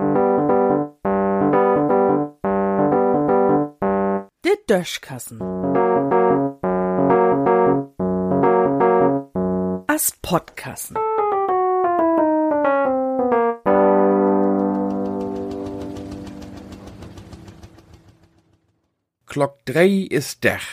De Döschkassen. As Podkassen. Klock 3 ist Dach.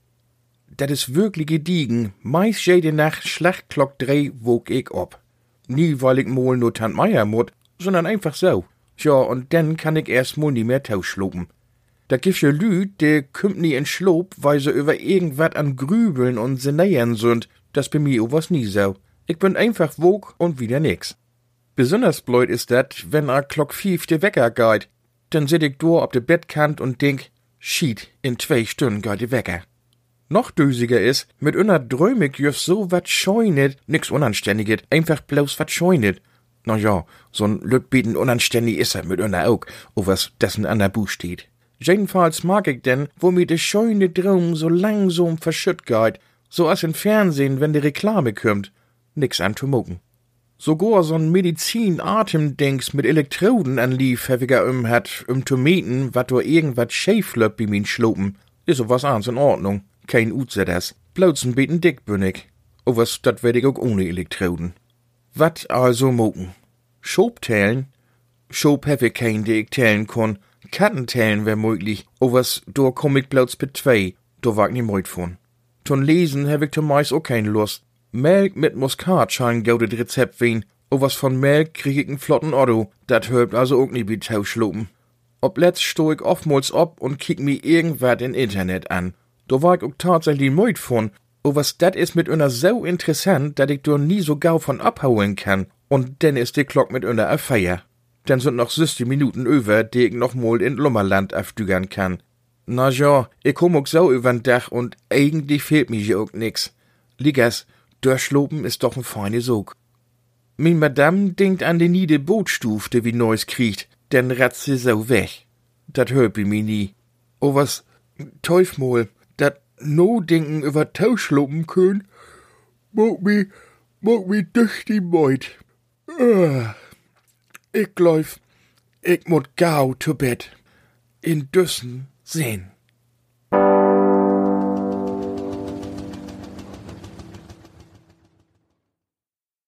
Dat is wirklich gediegen. Meist jede Nacht schlecht Klock 3 wog ich op. Nie, weil ich mal nur Tant Meier mut, sondern einfach so. Ja, und dann kann ich erst mal nie mehr tauschlopen. Da gibt's ja Lüd, die kümmt nie in Schlop, weil sie über irgendwas an Grübeln und Senäern sind. Das bei mir was nie so. Ich bin einfach wog und wieder nix. Besonders blöd ist dat, wenn a Klock 5 de Wecker geht. Dann sit ich da auf de Bettkant und denk, shit, in 2 Stunden geht de Wecker. Noch dösiger is, mit einer träum ich just so wat scheunet, nix Unanständiges, einfach bloß wat scheunet. Na ja, so'n Lütbeten unanständig is er mit einer auch, o was dessen an der Buch steht. Jedenfalls mag ich denn, wo mir de scheune Traum so langsam verschütt geht, so as in Fernsehen, wenn de Reklame kümmt. Nix an zu mucken. Sogar so'n Medizin-Atemdings mit Elektroden anlief, heviger hat, zu mieten, wat do irgendwas schäf löppt bei min Schlopen. Is so was ans in Ordnung. Kein Utsetters. Bloß ein bisschen dick bin ich. O was, dat werd ich auch ohne Elektroden. Wat also mucken? Schob tellen? Schob hef ich kein, die ich tellen kon. Katten tellen wär möglich. O was, do komm ich bloß mit 2. Do wag nie moit von. Ton lesen hef ich zumeist auch kein Lust. Melk mit Muskat scheint gaudet Rezept wen. O was von Melk krieg ich n flotten Otto. Dat hört also auch nie wie Tauschlopen. Ob letzt sto ich oftmals ob und kick mi irgendwas in Internet an. Da war ich auch tatsächlich müd von. O was dat is mit einer so interessant, dat ich do nie so gau von abhauen kann. Und dann ist die Glock mit einer a Feier. Dann sind noch 60 Minuten über, die ich noch mal in Lummerland afdügern kann. Na ja, ich komm auch so übern Dach und eigentlich fehlt mir hier auch nix. Liegers, durchschlopen ist doch ein feine Sog. Min Madame denkt an die niede Bootstuf, die wie Neues kriegt, denn ratzt sie so weg. Dat hört bi mi nie. O was, Teufmol, dat no denken über Tauschlopen können, mag mi durch die Meut. Ich glaub, ich mut gau zu Bett. In Düssen sehn.